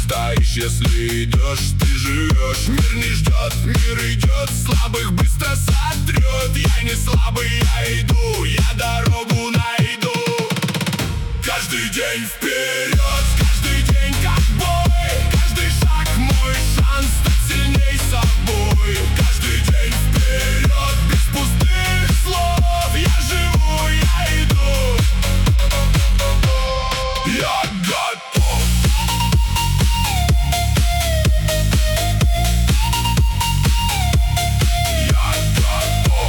стоишь, если идешь, ты живешь. Мир не ждет, мир идет, слабых быстро сотрет. Я не слабый, я иду, я дорогу найду. Каждый день вперед, каждый день как бой. Каждый шаг мой шанс стать сильней собой. Каждый день вперед, без пустых слов. Я живу, я иду, я готов. Я готов.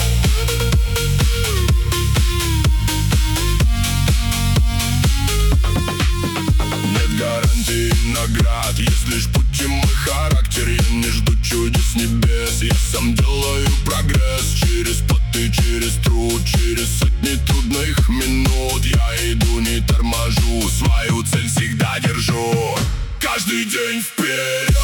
Нет гарантии наград, есть лишь путь и мой характер. Я не жду чудес с небес, я сам делаю прогресс. Через поты, через труд, через сотни трудных минут. Я иду, не торможу, свою цель всегда держу. Каждый день вперед.